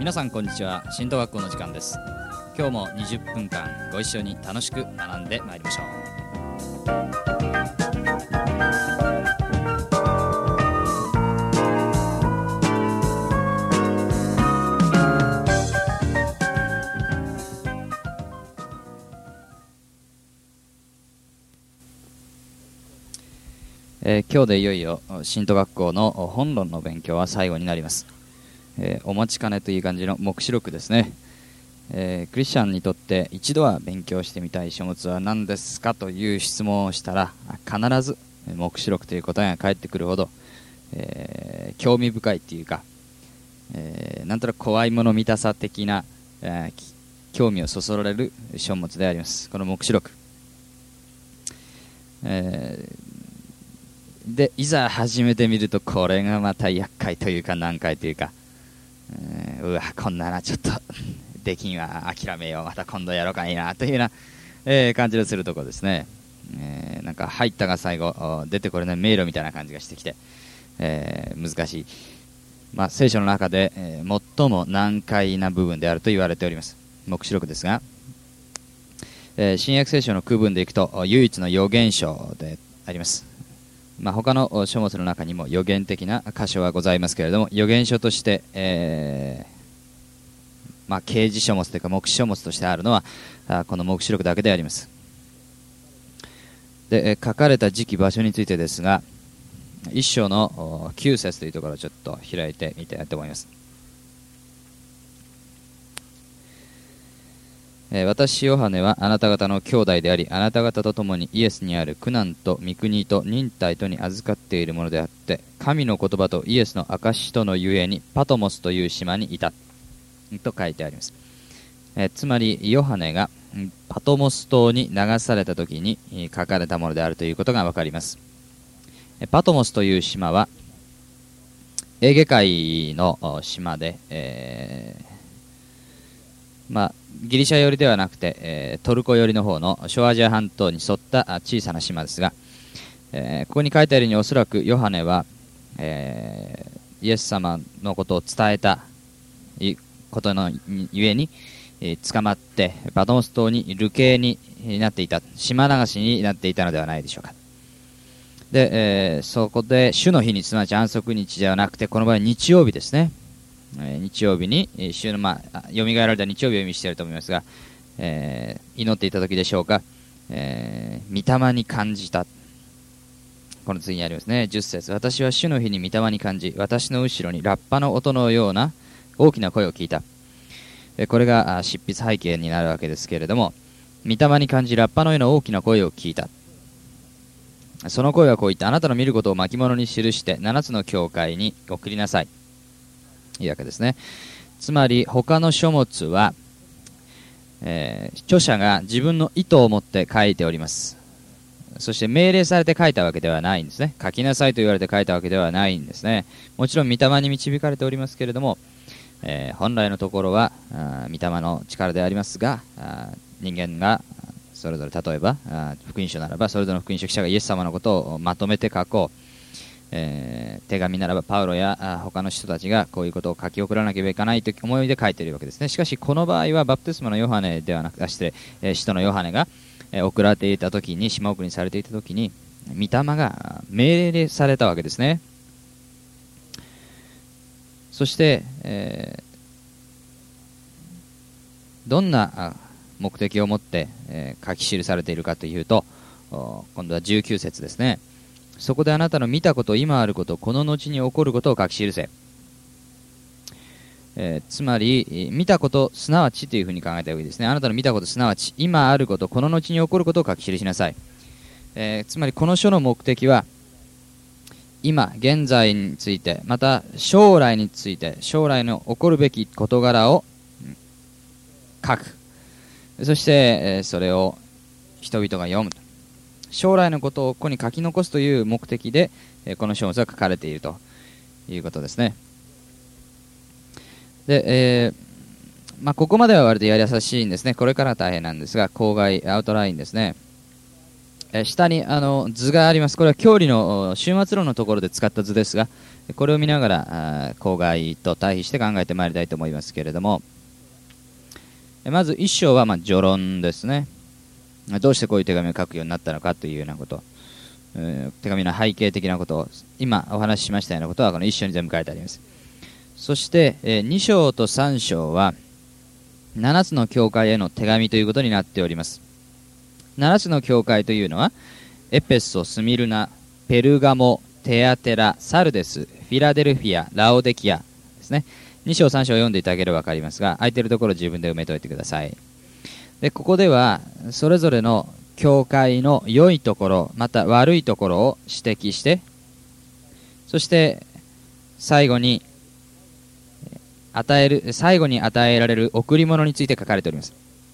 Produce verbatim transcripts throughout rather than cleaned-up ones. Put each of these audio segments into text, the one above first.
皆さんこんにちは。神道学校の時間です。今日もにじゅっぷんかんご一緒に楽しく学んでまいりましょう。えー、今日でいよいよ神道学校の本論の勉強は最後になります。えー、お待ちかねという感じの黙示録ですね。えー、クリスチャンにとって一度は勉強してみたい書物は何ですかという質問をしたら、必ず黙示録という答えが返ってくるほど、えー、興味深いというか、えー、なんとなく怖いもの見たさ的な、えー、興味をそそられる書物であります。この黙示録、えー、でいざ始めてみると、これがまた厄介というか難解というか、えー、うわこんななちょっとできんわ、諦めよう、また今度やろうかいいなというような、えー、感じのするところですね。えー、なんか入ったが最後出てこれない迷路みたいな感じがしてきて、えー、難しい、まあ、聖書の中で、えー、最も難解な部分であると言われております黙示録ですが、えー、新約聖書の区分でいくと唯一の預言書であります。まあ、他の書物の中にも予言的な箇所はございますけれども、預言書として、えーまあ、啓示書物というか黙示書物としてあるのはこの黙示録だけであります。で、書かれた時期場所についてですが、一章のきゅう節というところをちょっと開いてみたいと思います。私ヨハネはあなた方の兄弟であり、あなた方と共にイエスにある苦難と御国と忍耐とに預かっているものであって、神の言葉とイエスの証とのゆえにパトモスという島にいたと書いてあります。えつまりヨハネがパトモス島に流された時に書かれたものであるということがわかります。パトモスという島はエーゲ海の島で、えーまあ、ギリシャ寄りではなくて、えー、トルコ寄りの方の小アジア半島に沿った小さな島ですが、えー、ここに書いてあるようにおそらくヨハネは、えー、イエス様のことを伝えたことのゆえに、えー、捕まってパトモス島に流刑になっていた、島流しになっていたのではないでしょうか。で、えー、そこで主の日に、すなわち安息日ではなくて、この場合日曜日ですね、日曜日に主の、まあ、よみがえられた日曜日を意味していると思いますが、えー、祈っていた時でしょうか、えー、御霊に感じた。この次にありますね、じゅっ節、私は主の日に御霊に感じ、私の後ろにラッパの音のような大きな声を聞いた。これが執筆背景になるわけですけれども、御霊に感じラッパのような大きな声を聞いた。その声はこう言った、あなたの見ることを巻物に記してななつの教会に送りなさい。いいわけですね。つまり他の書物は、えー、著者が自分の意図を持って書いております。そして命令されて書いたわけではないんですね。書きなさいと言われて書いたわけではないんですね。もちろん御霊に導かれておりますけれども、えー、本来のところは御霊の力でありますが、人間がそれぞれ、例えば福音書ならばそれぞれの福音書記者がイエス様のことをまとめて書こう、えー、手紙ならばパウロや他の人たちがこういうことを書き送らなければいけないという思いで書いているわけですね。しかしこの場合はバプテスマのヨハネではなくて、失礼、えー、使徒のヨハネが、えー、送られていた時に、島送りにされていた時に御霊が命令されたわけですね。そして、えー、どんな目的を持って、えー、書き記されているかというと、今度はじゅうきゅう節ですね。そこであなたの見たこと、今あること、この後に起こることを書き記せ。えー、つまり見たこと、すなわちというふうに考えた方がいいですね。あなたの見たこと、すなわち今あること、この後に起こることを書き記しなさい。えー、つまりこの書の目的は今現在について、また将来について、将来の起こるべき事柄を書く。そして、えー、それを人々が読むと。将来のことをここに書き残すという目的で、えー、この書物が書かれているということですね。で、えーまあ、ここまでは割とやりやすいんですね。これから大変なんですが、口外アウトラインですね。 え下にあの図があります。これは教理の終末論のところで使った図ですが、これを見ながらあ郊外と対比して考えてまいりたいと思いますけれども、まず一章はまあ序論ですね。どうしてこういう手紙を書くようになったのかというようなこと、えー、手紙の背景的なことを今お話ししましたようなことはこの一章に全部書いてあります。そして、えー、に章とさん章はななつの教会への手紙ということになっております。ななつの教会というのはエペソ、スミルナ、ペルガモ、テアテラ、サルデス、フィラデルフィア、ラオデキアですね。に章さん章を読んでいただければ分かりますが、空いているところを自分で埋めておいてください。でここではそれぞれの教会の良いところまた悪いところを指摘して、そして最後に与える最後に与えられる贈り物について書かれております。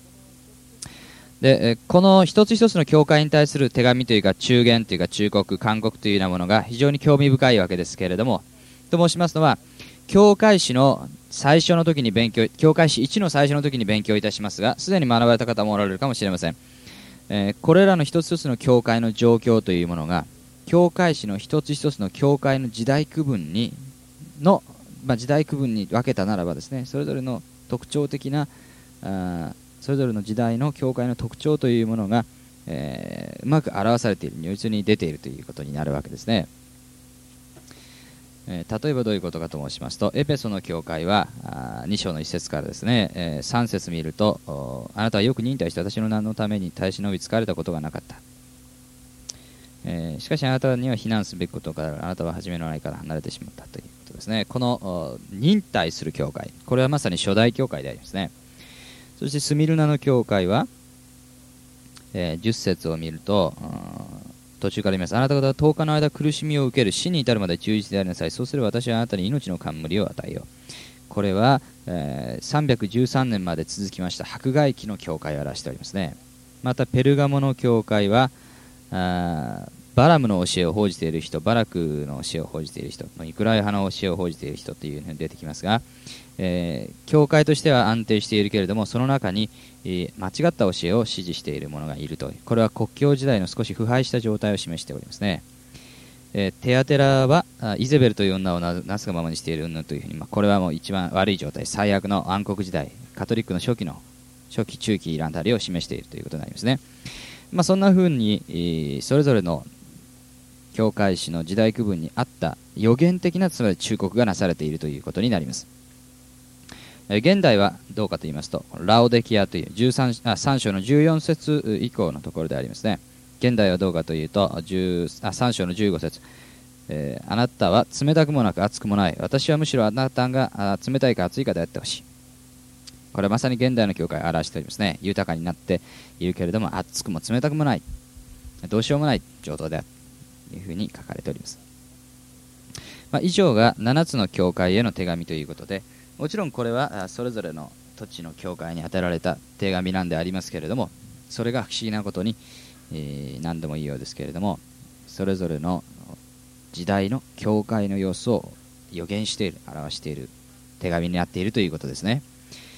でこの一つ一つの教会に対する手紙というか中言というか忠告勧告というようなものが非常に興味深いわけですけれども、と申しますのは教会史の最初の時に勉強教会史いちの最初の時に勉強いたしますが、すでに学ばれた方もおられるかもしれません。えー、これらの一つ一つの教会の状況というものが教会史の一つ一つの教会の時代区分にの、まあ、時代区分に分けたならばですね、それぞれの特徴的なあそれぞれの時代の教会の特徴というものが、えー、うまく表されている、如実に出ているということになるわけですね。えー、例えばどういうことかと申しますと、エペソの教会はあに章のいっ節からですね、えー、さん節見ると、あなたはよく忍耐して私の名のために耐え忍び疲れたことがなかった、えー、しかしあなたには非難すべきことからあなたは初めのないから離れてしまったということですね。この忍耐する教会、これはまさに初代教会でありますね。そしてスミルナの教会は、えー、じゅっ節を見ると途中から言います。あなた方はとおかの間苦しみを受ける、死に至るまで忠実でありなさい。そうすれば私はあなたに命の冠を与えよう。これは、えー、さんびゃくじゅうさんねんまで続きました迫害期の教会を表しておりますね。またペルガモの教会はあバラムの教えを報じている人、バラクの教えを報じている人、イクライ派の教えを報じている人というふうに出てきますが、えー、教会としては安定しているけれども、その中に、えー、間違った教えを支持している者がいると。これは国教時代の少し腐敗した状態を示しておりますね。えー、テアテラはイゼベルという女をなすがままにしている女というふうに、まあ、これはもう一番悪い状態、最悪の暗黒時代、カトリックの初期の初期中期あたりを示しているということになりますね。まあ、そんなふうに、えー、それぞれの教会史の時代区分にあった予言的なつまり忠告がなされているということになります。え現代はどうかと言いますと、ラオデキアというじゅうさんあさん章のじゅうよん節以降のところでありますね。現代はどうかというとじゅうあさん章のじゅうご節、えー、あなたは冷たくもなく熱くもない、私はむしろあなたが冷たいか熱いかであってほしい。これはまさに現代の教会を表しておりますね。豊かになっているけれども熱くも冷たくもない、どうしようもない状態であるというふうに書かれております。まあ、以上がななつの教会への手紙ということで、もちろんこれはそれぞれの土地の教会に宛てられた手紙なんでありますけれども、それが不思議なことに、えー、何度も言うようですけれども、それぞれの時代の教会の様子を予言している、表している手紙になっているということですね。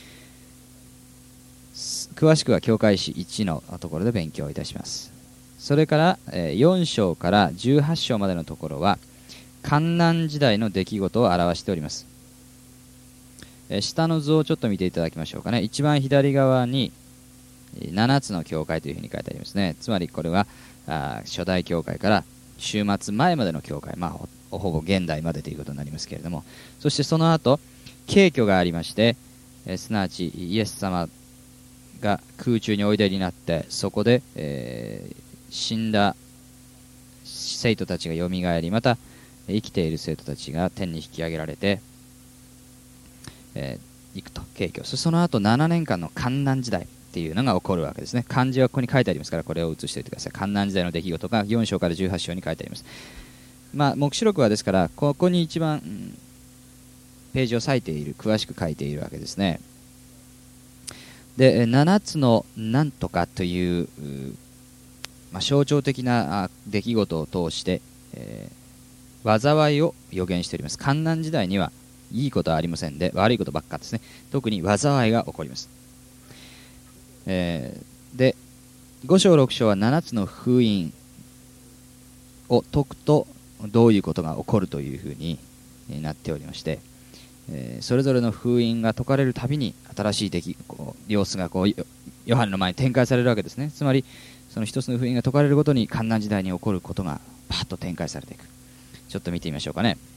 詳しくは教会史いちのところで勉強いたします。それから、えー、よん章からじゅうはち章までのところは患難時代の出来事を表しております。えー、下の図をちょっと見ていただきましょうかね。一番左側にななつの教会というふうに書いてありますね。つまりこれはあ初代教会から終末前までの教会、まあ、ほ, ほぼ現代までということになりますけれども、そしてその後景挙がありまして、えー、すなわちイエス様が空中においでになって、そこで、えー、死んだ生徒たちがよみがえり、また生きている生徒たちが天に引き上げられて、えー、行くと景挙。その後ななねんかんの患難時代っていうのが起こるわけですね。漢字はここに書いてありますから、これを写しておいてください。患難時代の出来事がよん章からじゅうはち章に書いてあります。まあ、黙示録はですからここに一番、うん、ページを割いている、詳しく書いているわけですね。でななつのなんとかという、まあ、象徴的な出来事を通して、えー、災いを予言しております。患難時代にはいいことはありませんで、悪いことばっかですね。特に災いが起こります。えー、でご章ろく章はななつの封印を解くとどういうことが起こるというふうになっておりまして、えー、それぞれの封印が解かれるたびに新しい出来こう様子がこうヨハネの前に展開されるわけですね。つまりその一つの封印が解かれるごとに患難時代に起こることがパッと展開されていく。ちょっと見てみましょうかね。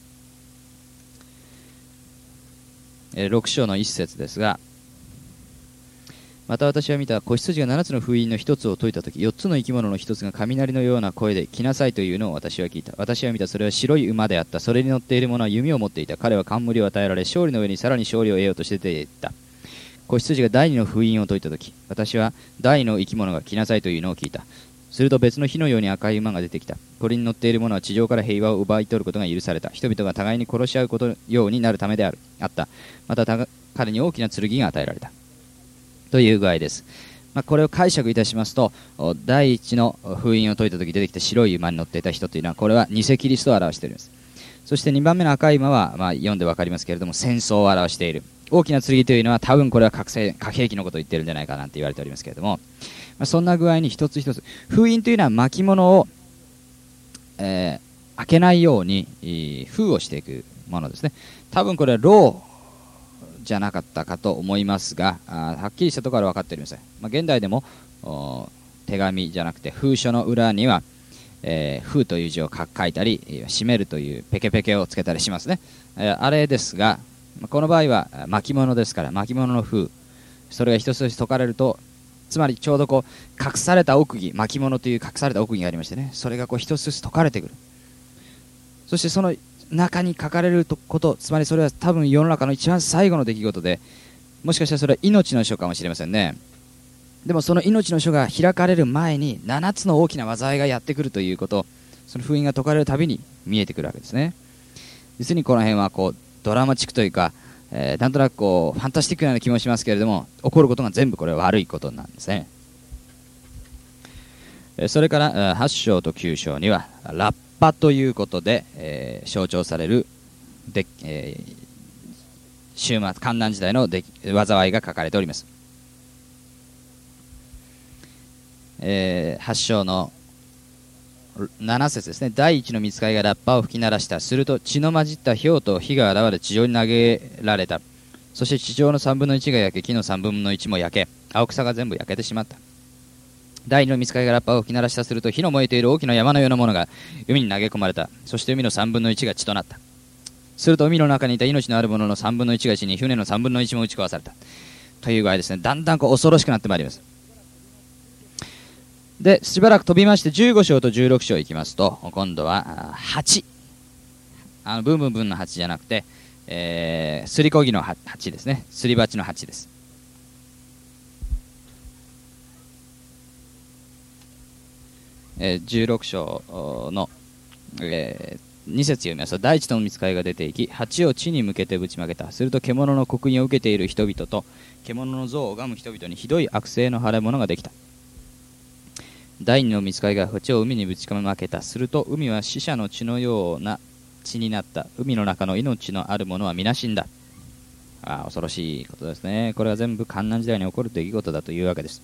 えー、ろく章の一節ですが、また私は見た子羊がななつの封印の一つを解いたとき、よっつの生き物の一つが雷のような声で来なさいというのを私は聞いた。私は見た。それは白い馬であった。それに乗っている者は弓を持っていた。彼は冠を与えられ、勝利の上にさらに勝利を得ようとして出ていった。子羊が第二の封印を解いたとき、私は第二の生き物が来なさいというのを聞いた。すると別の火のように赤い馬が出てきた。これに乗っている者は地上から平和を奪い取ることが許された。人々が互いに殺し合うことようになるためである。あった。また彼に大きな剣が与えられた。という具合です。まあ、これを解釈いたしますと、第一の封印を解いたとき出てきた白い馬に乗っていた人というのは、これは偽キリストを表しています。そしてにばんめの赤い馬は、まあ、読んでわかりますけれども、戦争を表している。大きな剣というのは、多分これは核戦核兵器のことを言っているんじゃないかなと言われておりますけれども、まあ、そんな具合に一つ一つ、封印というのは巻物を、えー、開けないように封をしていくものですね。多分これはローじゃなかったかと思いますが、あはっきりしたところは分かっておりません。まあ、現代でも手紙じゃなくて封書の裏には、えー、封という字を書いたり閉めるというペケペケをつけたりしますね。えー、あれですが、この場合は巻物ですから、巻物の封、それが一つ一つ解かれると、つまりちょうどこう隠された奥義、巻物という隠された奥義がありましてね、それがこう一つずつ解かれてくる。そしてその中に書かれること、つまりそれは多分世の中の一番最後の出来事で、もしかしたらそれは命の書かもしれませんね。でもその命の書が開かれる前にななつの大きな災いがやってくるということ、その封印が解かれるたびに見えてくるわけですね。実にこの辺はこうドラマチックというか、えー、なんとなくこうファンタスティックなような気もしますけれども、起こることが全部これは悪いことなんですね。それからはち章ときゅう章にはラッパということで、えー、象徴されるで、えー、終末患難時代ので災いが書かれております。えー、はち章のなな節ですね。第一の御使いがラッパを吹き鳴らした。すると血の混じったひょうと火が現れ地上に投げられた。そして地上のさんぶんのいちが焼け、木のさんぶんのいちも焼け、青草が全部焼けてしまった。第二の御使いがラッパを吹き鳴らした。すると火の燃えている大きな山のようなものが海に投げ込まれた。そして海のさんぶんのいちが血となった。すると海の中にいた命のあるもののさんぶんのいちが死に、船のさんぶんのいちも打ち壊された。という具合ですね。だんだんこう恐ろしくなってまいります。で、しばらく飛びましてじゅうご章とじゅうろく章いきますと、今度ははち、あのブンブンブンのはちじゃなくて、えー、すりこぎのはちですね。すり鉢のはちです。えー、じゅうろく章の、えー、に節読みますと、第一の御使いが出ていき、鉢を地に向けてぶちまけた。すると獣の刻印を受けている人々と獣の像を拝む人々にひどい悪性の腫れ物ができた。第二の御使いが淵を海にぶちまけた。すると海は死者の血のような血になった。海の中の命のあるものは皆死んだ。ああ、恐ろしいことですね。これは全部患難時代に起こる出来事だというわけです。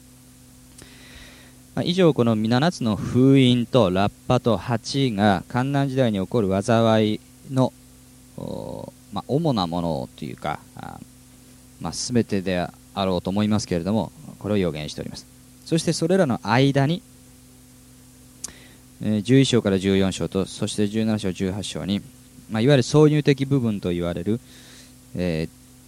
まあ、以上このななつの封印とラッパと鉢が患難時代に起こる災いの、まあ、主なものというか、あまあ、全てであろうと思いますけれども、これを予言しております。そしてそれらの間に、えー、じゅういっ章からじゅうよん章と、そしてじゅうなな章じゅうはち章に、まあ、いわゆる挿入的部分と言われる、え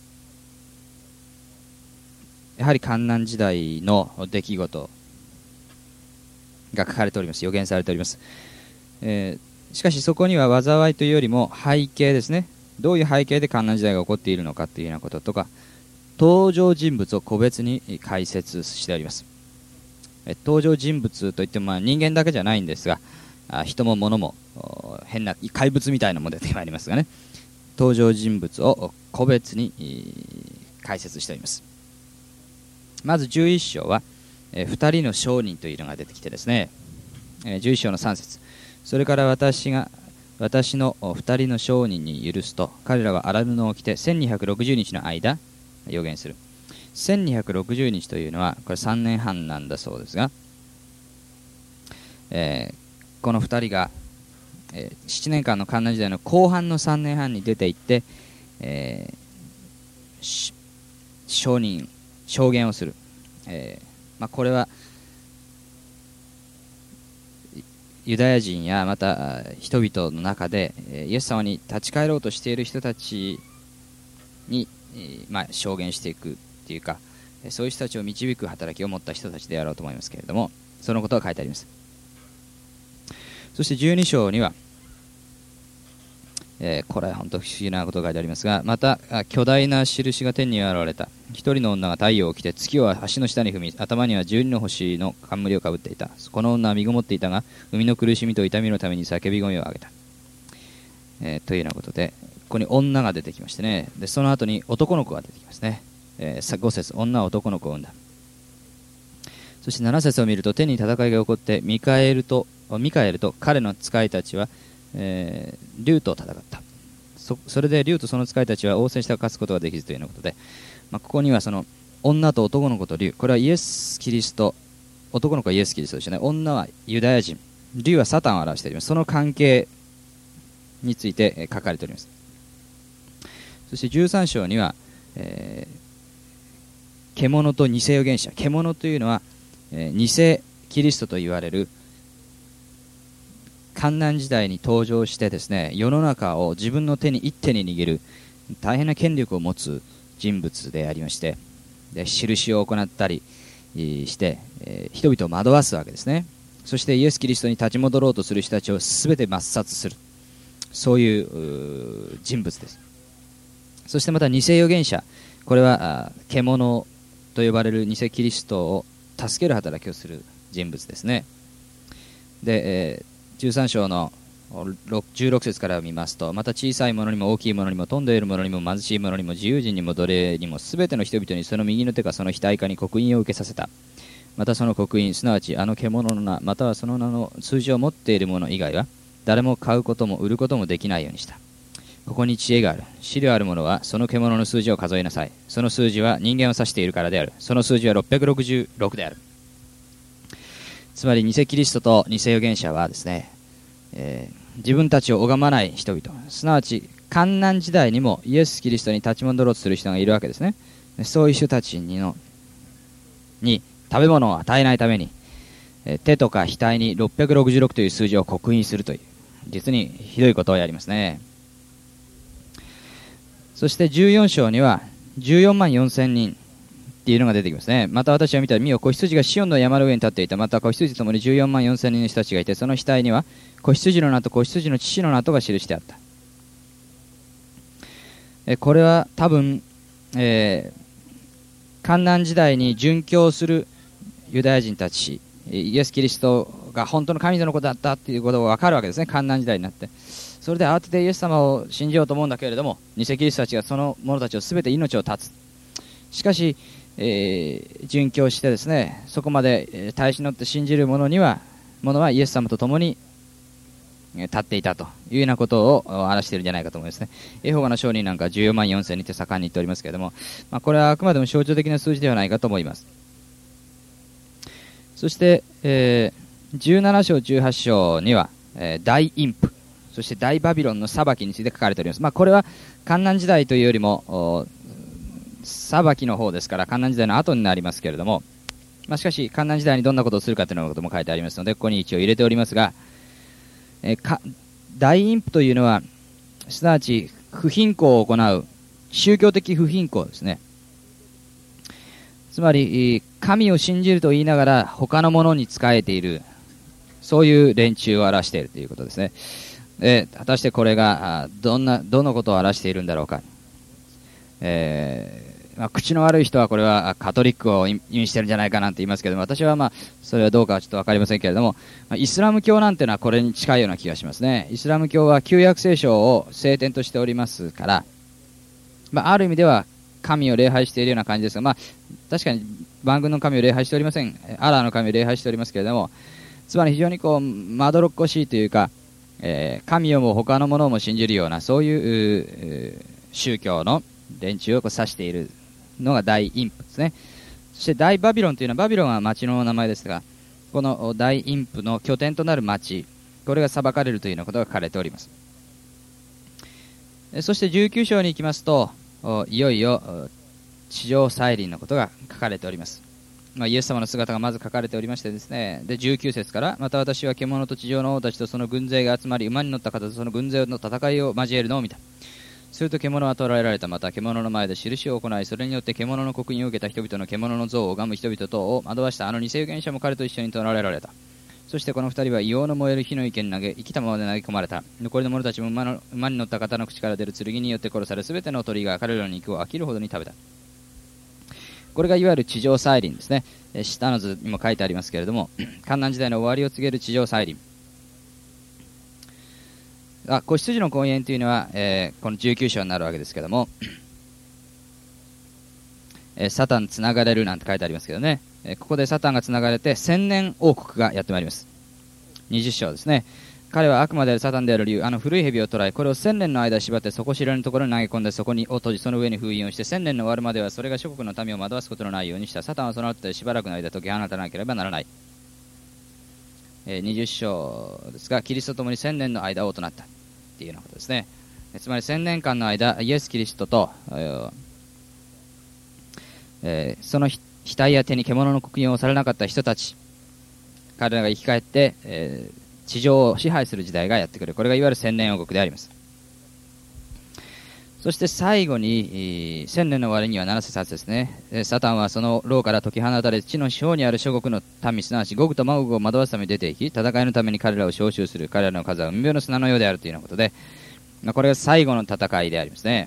ー、やはり患難時代の出来事が書かれております。予言されております。えー、しかしそこには災いというよりも背景ですね。どういう背景で患難時代が起こっているのかというようなこととか、登場人物を個別に解説しております。登場人物といってもまあ人間だけじゃないんですが、人も物も変な怪物みたいなもので出てまいりますがね、登場人物を個別に解説しております。まずじゅういっ章はふたりの商人というのが出てきてですね、じゅういっ章のさん節、それから私が私のふたりの商人に許すと、彼らは荒布を着てせんにひゃくろくじゅうにちの間予言する。 せんにひゃくろくじゅうにちというのはこれさんねんはんなんだそうですが、えー、このふたりが、えー、ななねんかんの観覧時代の後半のさんねんはんに出て行って、えー、証人証言をする、えーまあ、これはユダヤ人やまた人々の中でイエス様に立ち返ろうとしている人たちに、まあ、証言していくというか、そういう人たちを導く働きを持った人たちであろうと思いますけれども、そのことが書いてあります。そしてじゅうに章には、えー、これは本当不思議なことが書いてありますが、また巨大な印が天に現れた。一人の女が太陽を着て月を足の下に踏み、頭には十二の星の冠をかぶっていた。この女は身ごもっていたが、生みの苦しみと痛みのために叫び声を上げた、えー、というようなことで、ここに女が出てきましてね、でその後に男の子が出てきますね、えー、ご節、女は男の子を産んだ。そしてなな節を見ると、天に戦いが起こって、ミカエルとミカエルと彼の使いたちは、えー、竜と戦った。 そ, それで竜とその使いたちは応戦して勝つことができずというようなことで、まあ、ここにはその女と男の子と竜、これはイエス・キリスト、男の子はイエス・キリストでしたね。女はユダヤ人、竜はサタンを表しています。その関係について、えー、書かれております。そしてじゅうさん章には、えー、獣と偽預言者、獣というのは、えー、偽キリストと言われる患難時代に登場してですね、世の中を自分の手に一手に握る大変な権力を持つ人物でありまして、で印を行ったりして、えー、人々を惑わすわけですね。そしてイエス・キリストに立ち戻ろうとする人たちを全て抹殺する、そういう人物です。そしてまた偽預言者、これは獣と呼ばれる偽キリストを助ける働きをする人物ですね。で、えーじゅうさん章のじゅうろく節から見ますと、また小さいものにも大きいものにも飛んでいるものにも貧しいものにも自由人にも奴隷にもすべての人々にその右の手かその額かに刻印を受けさせた。またその刻印、すなわちあの獣の名またはその名の数字を持っているもの以外は誰も買うことも売ることもできないようにした。ここに知恵がある。資料あるものはその獣の数字を数えなさい。その数字は人間を指しているからである。その数字はろっぴゃくろくじゅうろくである。つまり偽キリストと偽預言者はですね、えー、自分たちを拝まない人々、すなわち患難時代にもイエス・キリストに立ち戻ろうとする人がいるわけですね。そういう人たちにのに食べ物を与えないために、えー、手とか額にろっぴゃくろくじゅうろくという数字を刻印するという、実にひどいことをやりますね。そしてじゅうよん章にはじゅうよんまんよんせんにんっていうのが出てきますね。また私は見たら、見よ、子羊がシオンの山の上に立っていた。また子羊ともにじゅうよんまんよんせんにんの人たちがいて、その額には子羊の名と子羊の父の名とが記してあった。えこれは多分、えー、患難時代に殉教するユダヤ人たち、イエス・キリストが本当の神の子だったということが分かるわけですね。患難時代になって、それで慌ててイエス様を信じようと思うんだけれども、偽キリストたちがその者たちをすべて命を絶つ。しかしえー、殉教してですね、そこまで、えー、耐え忍って信じる者には者はイエス様と共に、えー、立っていたというようなことを表しているんじゃないかと思いますね。エホバの証人なんかじゅうよんまんよんせんにんって盛んに言っておりますけれども、まあ、これはあくまでも象徴的な数字ではないかと思います。そして、えー、じゅうなな章じゅうはち章には、えー、大陰譜、そして大バビロンの裁きについて書かれております。まあ、これは患難時代というよりも裁きの方ですから、患難時代の後になりますけれども、まあ、しかし患難時代にどんなことをするかというようなことも書いてありますので、ここに一応入れておりますが、えか大陰譜というのはすなわち不貧困を行う宗教的不貧困ですね。つまり神を信じると言いながら他のものに仕えている、そういう連中を表しているということですね。え果たしてこれがどんなどのことを表しているんだろうか。えーまあ、口の悪い人はこれはカトリックを意味してるんじゃないかなんて言いますけども、私はまあそれはどうかはちょっと分かりませんけれども、まあ、イスラム教なんていうのはこれに近いような気がしますね。イスラム教は旧約聖書を聖典としておりますから、まあ、ある意味では神を礼拝しているような感じですが、まあ、確かに万軍の神を礼拝しておりません。アラーの神を礼拝しておりますけれども、つまり非常にこうまどろっこしいというか、えー、神をも他のものをも信じるようなそういう宗教の連中をこう指しているのが大陰譜ですね。そして大バビロンというのは、バビロンは町の名前ですが、この大陰譜の拠点となる町、これが裁かれるというようなことが書かれております。そしてじゅうきゅう章に行きますと、いよいよ地上再臨のことが書かれております。まあ、イエス様の姿がまず書かれておりましてですね、でじゅうきゅう節から、また私は獣と地上の王たちとその軍勢が集まり、馬に乗った方とその軍勢の戦いを交えるのを見た。すると獣は捕らえられた。また獣の前で印を行い、それによって獣の刻印を受けた人々の獣の像を拝む人々等を惑わしたあの偽預言者も彼と一緒に捕らえられた。そしてこの二人は硫黄の燃える火の池に投げ、生きたままで投げ込まれた。残りの者たちも 馬, の馬に乗った方の口から出る剣によって殺され、すべての鳥が彼らの肉を飽きるほどに食べた。これがいわゆる地上再臨ですね。下の図にも書いてありますけれども、観難時代の終わりを告げる地上再臨。あ、子羊の婚宴というのは、えー、このじゅうきゅう章になるわけですけども、えー、サタンつながれるなんて書いてありますけどね、えー、ここでサタンがつながれて千年王国がやってまいります。にじゅっ章ですね。彼は悪魔であるサタンである理由、あの古い蛇を捕らえ、これを千年の間縛って底知らぬところに投げ込んで、そこにを閉じ、その上に封印をして、千年の終わるまではそれが諸国の民を惑わすことのないようにした。サタンはその後でしばらくの間解き放たなければならない。えー、にじゅっ章ですが、キリストともに千年の間王となったっていうようなことですね。つまり千年間の間、イエス・キリストと、えー、その額や手に獣の刻印をされなかった人たち、彼らが生き返って、えー地上を支配する時代がやってくる。これがいわゆる千年王国であります。そして最後に千年の終わりにはなな節はちですね。サタンはその牢から解き放たれ、地の四方にある諸国の民、すなわちゴグとマゴグを惑わすために出ていき、戦いのために彼らを召集する。彼らの数は海辺の砂のようであるというようなことで、これが最後の戦いでありますね。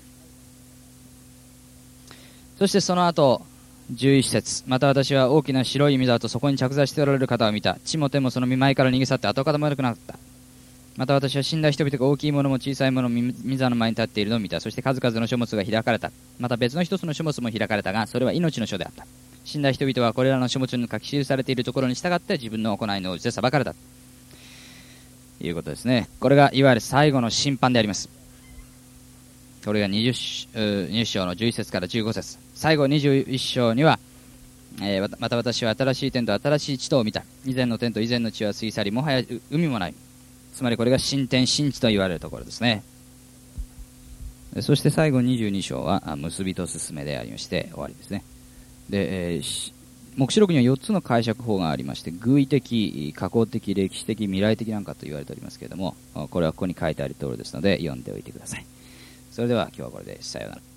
そしてその後じゅういち節、また私は大きな白い溝とそこに着座しておられる方を見た。地も手もその見舞いから逃げ去って跡形もなくなった。また私は死んだ人々が大きいものも小さいものも溝の前に立っているのを見た。そして数々の書物が開かれた。また別の一つの書物も開かれたが、それは命の書であった。死んだ人々はこれらの書物に書き記されているところに従って自分の行いの応じて裁かれたということですね。これがいわゆる最後の審判であります。これが 20, 20章のじゅういち節からじゅうご節。最後にじゅういち章には、えー、また私は新しい天と新しい地とを見た。以前の天と以前の地は過ぎ去り、もはや海もない。つまりこれが新天新地と言われるところですね。そして最後にじゅうに章は結びと進めでありまして終わりですね。で、えー、黙示録にはよっつの解釈法がありまして、偶意的、過去的、歴史的、未来的なんかと言われておりますけれども、これはここに書いてある通りですので読んでおいてください。それでは今日はこれでさようなら。